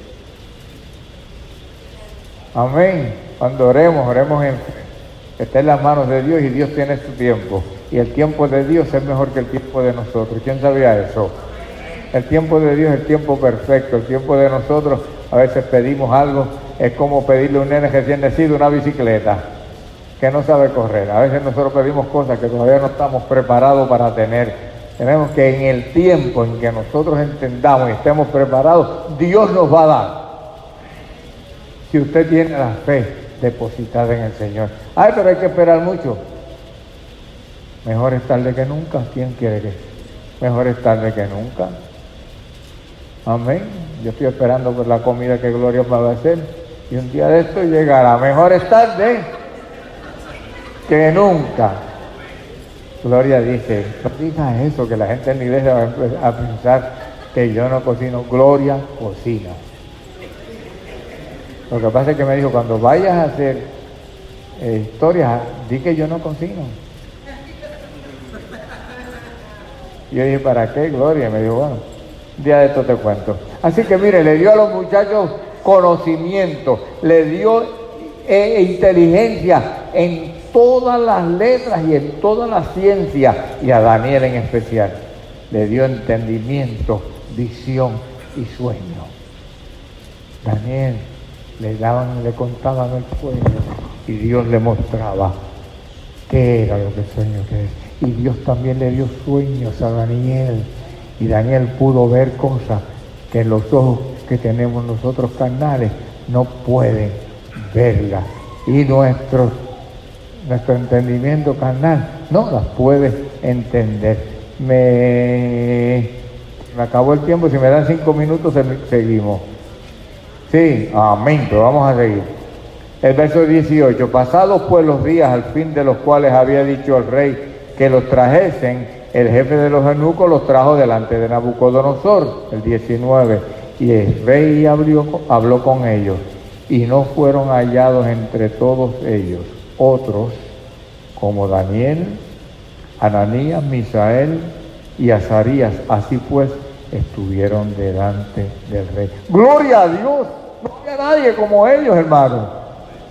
Amén. Cuando oremos en fe. Está en las manos de Dios y Dios tiene su tiempo. Y el tiempo de Dios es mejor que el tiempo de nosotros. ¿Quién sabía eso? El tiempo de Dios es el tiempo perfecto. El tiempo de nosotros, a veces pedimos algo, es como pedirle a un nene recién nacido una bicicleta que no sabe correr. A veces nosotros pedimos cosas que todavía no estamos preparados para tener. Tenemos que en el tiempo en que nosotros entendamos y estemos preparados, Dios nos va a dar. Si usted tiene la fe depositada en el Señor. Ay, pero hay que esperar mucho. Mejor es tarde que nunca. ¿Quién quiere que? Mejor es tarde que nunca. Amén. Yo estoy esperando por la comida que Gloria me va a hacer. Y un día de esto llegará. Mejor es tarde que nunca. Gloria dice, no digas eso, que la gente en la iglesia va a pensar que yo no cocino. Gloria cocina. Lo que pasa es que me dijo, cuando vayas a hacer historias, di que yo no cocino. Y yo dije, ¿para qué, Gloria? Y me dijo, bueno, un día de esto te cuento. Así que mire, le dio a los muchachos conocimiento, le dio inteligencia en todas las letras y en toda la ciencia, y a Daniel en especial, le dio entendimiento, visión y sueño. Daniel le contaban el sueño y Dios le mostraba qué era lo que el sueño que es. Y Dios también le dio sueños a Daniel, y Daniel pudo ver cosas que los ojos que tenemos nosotros carnales no pueden verlas, y nuestro entendimiento carnal no las puede entender. Me acabó el tiempo, si me dan 5 minutos seguimos. Sí, amén, pero vamos a seguir. El verso 18, pasados pues los días al fin de los cuales había dicho el rey que los trajesen, el jefe de los eunucos los trajo delante de Nabucodonosor. El 19, y el rey habló con ellos, y no fueron hallados entre todos ellos otros como Daniel, Ananías, Misael y Azarías. Así pues estuvieron delante del rey. ¡Gloria a Dios! No había nadie como ellos, hermano.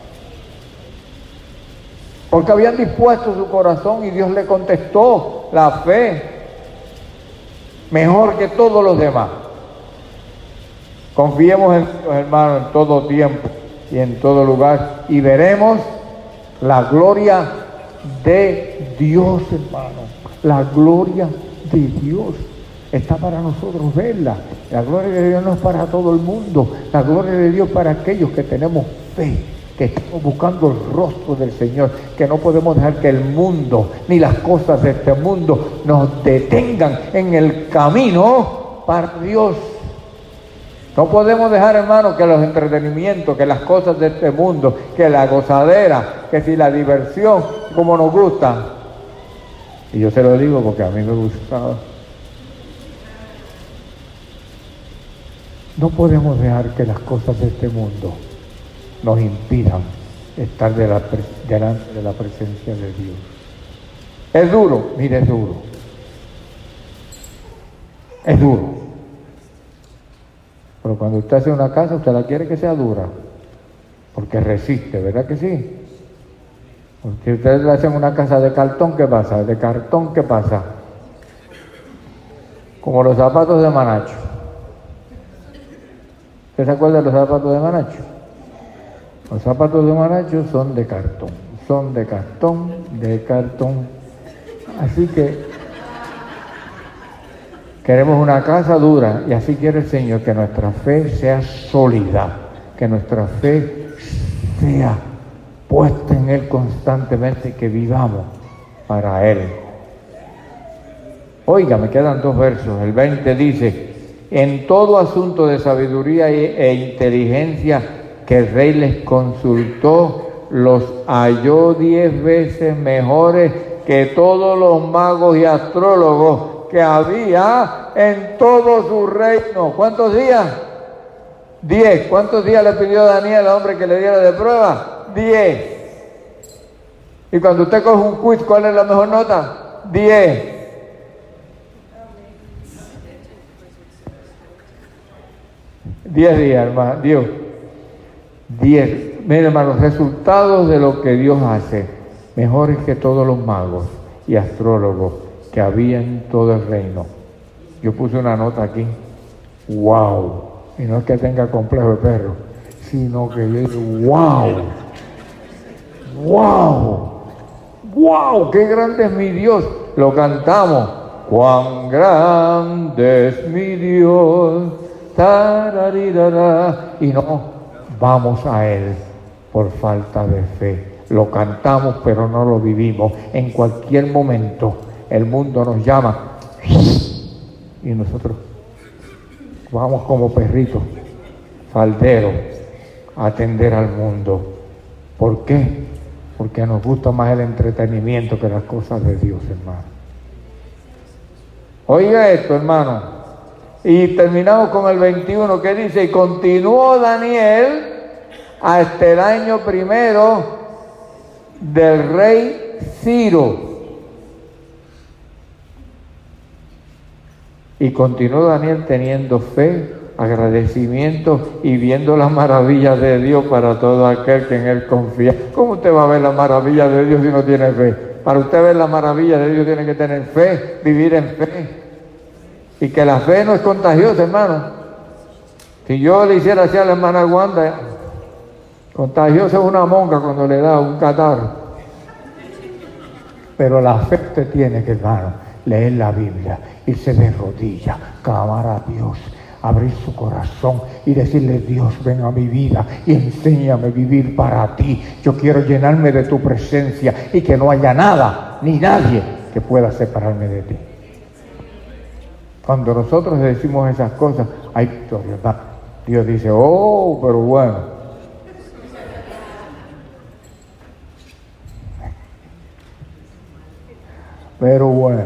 Porque habían dispuesto su corazón y Dios le contestó la fe mejor que todos los demás. Confiemos en Dios, hermano, en todo tiempo y en todo lugar, y veremos la gloria de Dios, hermano. La gloria de Dios está para nosotros verla. La gloria de Dios no es para todo el mundo. La gloria de Dios para aquellos que tenemos fe, que estamos buscando el rostro del Señor, que no podemos dejar que el mundo ni las cosas de este mundo nos detengan en el camino para Dios. No podemos dejar, hermano, que los entretenimientos, que las cosas de este mundo, que la gozadera, que si la diversión, como nos gusta. Y yo se lo digo porque a mí me gustaba. No podemos dejar que las cosas de este mundo nos impidan estar delante de la presencia de Dios. Es duro, mire, es duro. Es duro. Pero cuando usted hace una casa, usted la quiere que sea dura, porque resiste, ¿verdad que sí? Si ustedes le hacen una casa de cartón, ¿qué pasa? De cartón, ¿qué pasa? Como los zapatos de Manacho. ¿Usted se acuerda de los zapatos de Manacho? Los zapatos de Manacho son de cartón, de cartón. Así que queremos una casa dura, y así quiere el Señor, que nuestra fe sea sólida, que nuestra fe sea puesta en Él constantemente, que vivamos para Él. Oiga, me quedan 2 versos. El 20 dice: en todo asunto de sabiduría e inteligencia que el rey les consultó, los halló 10 veces mejores que todos los magos y astrólogos que había en todo su reino. ¿Cuántos días? 10. ¿Cuántos días le pidió Daniel al hombre que le diera de prueba? 10. Y cuando usted coge un quiz, ¿cuál es la mejor nota? 10. Diez días, hermano. Dios. 10. Miren, hermano, los resultados de lo que Dios hace, mejores que todos los magos y astrólogos que había en todo el reino. Yo puse una nota aquí. ¡Wow! Y no es que tenga complejo de perro, sino que yo digo, ¡wow! ¡Wow! ¡Wow! ¡Qué grande es mi Dios! Lo cantamos. ¡Cuán grande es mi Dios! Tararirara. Y no vamos a Él por falta de fe. Lo cantamos, pero no lo vivimos. En cualquier momento el mundo nos llama y nosotros vamos como perritos falderos a atender al mundo. ¿Por qué? Porque nos gusta más el entretenimiento que las cosas de Dios, hermano. Oiga esto, hermano. Y terminamos con el 21, que dice: y continuó Daniel hasta el año 1 del rey Ciro. Y continuó Daniel teniendo fe, agradecimiento y viendo las maravillas de Dios para todo aquel que en Él confía. ¿Cómo usted va a ver las maravillas de Dios si no tiene fe? Para usted ver las maravillas de Dios tiene que tener fe, vivir en fe. Y que la fe no es contagiosa, hermano. Si yo le hiciera así a la hermana Wanda, contagiosa es una monja cuando le da un catarro. Pero la fe usted tiene que, hermano, leer la Biblia, irse de rodillas, clamar a Dios, abrir su corazón y decirle: Dios, ven a mi vida y enséñame a vivir para ti. Yo quiero llenarme de tu presencia y que no haya nada ni nadie que pueda separarme de ti. Cuando nosotros decimos esas cosas, hay victoria, ¿verdad? Dios dice, oh, pero bueno. Pero bueno,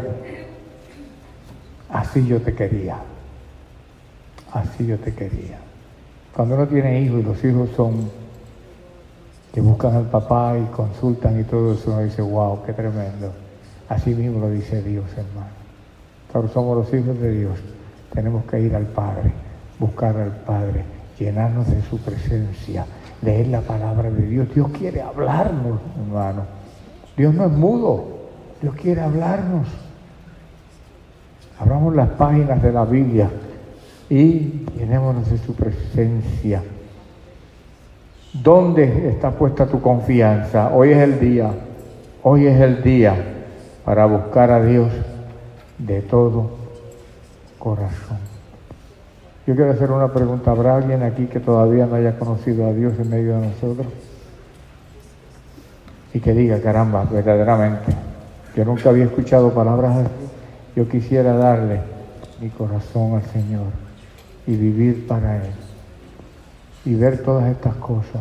así yo te quería. Así yo te quería. Cuando uno tiene hijos y los hijos son que buscan al papá y consultan y todo eso, uno dice, wow, qué tremendo. Así mismo lo dice Dios, hermano. Nosotros somos los hijos de Dios. Tenemos que ir al Padre, buscar al Padre, llenarnos de su presencia, leer la palabra de Dios. Dios quiere hablarnos, hermano. Dios no es mudo, Dios quiere hablarnos. Abramos las páginas de la Biblia y llenémonos de su presencia. ¿Dónde está puesta tu confianza? Hoy es el día para buscar a Dios de todo corazón. Yo quiero hacer una pregunta. ¿Habrá alguien aquí que todavía no haya conocido a Dios en medio de nosotros? Y que diga, caramba, verdaderamente, yo nunca había escuchado palabras así. Yo quisiera darle mi corazón al Señor y vivir para Él y ver todas estas cosas.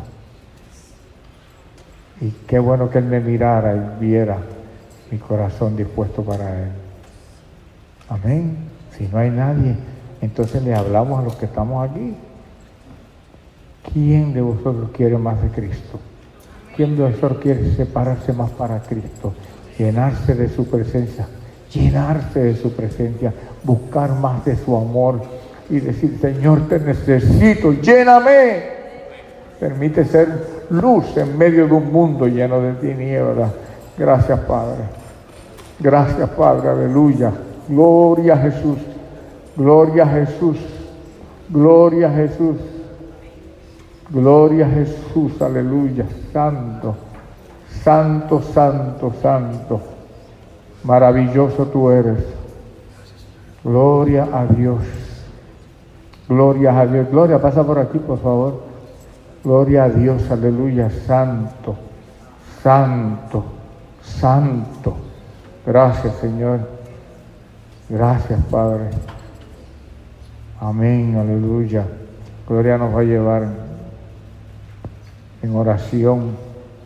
Y qué bueno que Él me mirara y viera mi corazón dispuesto para Él. Amén. Si no hay nadie, entonces le hablamos a los que estamos aquí. ¿Quién de vosotros quiere más de Cristo? ¿Quién de vosotros quiere separarse más para Cristo? Llenarse de su presencia, buscar más de su amor y decir, Señor, te necesito, lléname. Permite ser luz en medio de un mundo lleno de tinieblas. Gracias, Padre. Gracias, Padre. Aleluya. Gloria a Jesús. Gloria a Jesús. Gloria a Jesús. Gloria a Jesús. Aleluya. Santo. Santo, santo, santo. Maravilloso tú eres. Gloria a Dios. Gloria a Dios. Gloria, pasa por aquí, por favor. Gloria a Dios, aleluya, santo, santo, santo. Gracias, Señor. Gracias, Padre. Amén, aleluya. Gloria nos va a llevar en oración.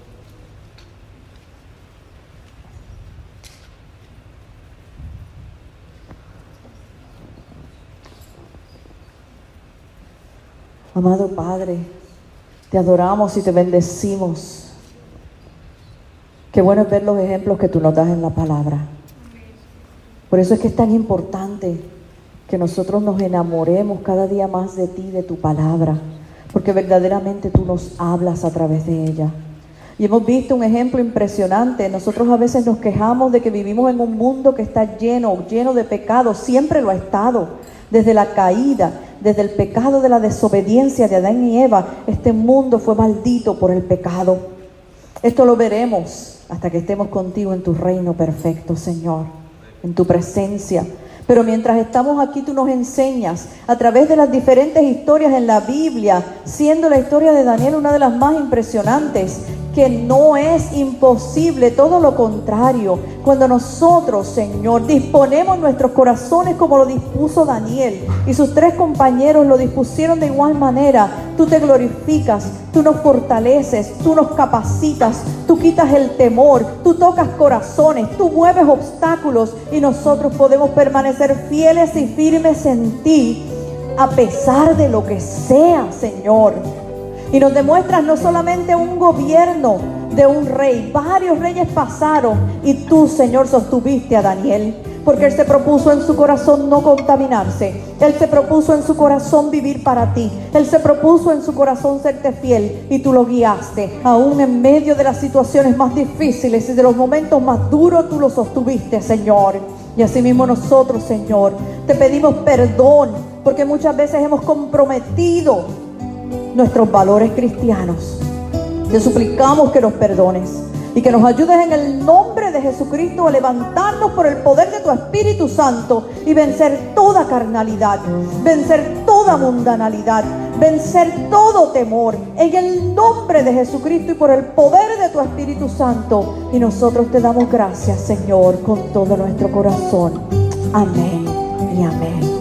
Amado Padre, te adoramos y te bendecimos. Qué bueno es ver los ejemplos que tú nos das en la palabra. Por eso es que es tan importante que nosotros nos enamoremos cada día más de ti, de tu palabra, porque verdaderamente tú nos hablas a través de ella. Y hemos visto un ejemplo impresionante. Nosotros a veces nos quejamos de que vivimos en un mundo que está lleno de pecado. Siempre lo ha estado. Desde la caída, desde el pecado de la desobediencia de Adán y Eva, este mundo fue maldito por el pecado. Esto lo veremos hasta que estemos contigo en tu reino perfecto, Señor, en tu presencia. Pero mientras estamos aquí, tú nos enseñas a través de las diferentes historias en la Biblia, siendo la historia de Daniel una de las más impresionantes, que no es imposible, todo lo contrario. Cuando nosotros, Señor, disponemos nuestros corazones como lo dispuso Daniel y sus 3 compañeros lo dispusieron de igual manera, tú te glorificas, tú nos fortaleces, tú nos capacitas, tú quitas el temor, tú tocas corazones, tú mueves obstáculos y nosotros podemos permanecer fieles y firmes en ti a pesar de lo que sea, Señor. Y nos demuestras no solamente un gobierno de un rey, varios reyes pasaron y tú, Señor, sostuviste a Daniel, porque él se propuso en su corazón no contaminarse, él se propuso en su corazón vivir para ti, él se propuso en su corazón serte fiel y tú lo guiaste, aún en medio de las situaciones más difíciles y de los momentos más duros, tú lo sostuviste, Señor. Y así mismo nosotros, Señor, te pedimos perdón, porque muchas veces hemos comprometido nuestros valores cristianos. Te suplicamos que nos perdones y que nos ayudes en el nombre de Jesucristo a levantarnos por el poder de tu Espíritu Santo y vencer toda carnalidad, vencer toda mundanalidad, vencer todo temor en el nombre de Jesucristo y por el poder de de tu Espíritu Santo. Y nosotros te damos gracias, Señor, con todo nuestro corazón. Amén y amén.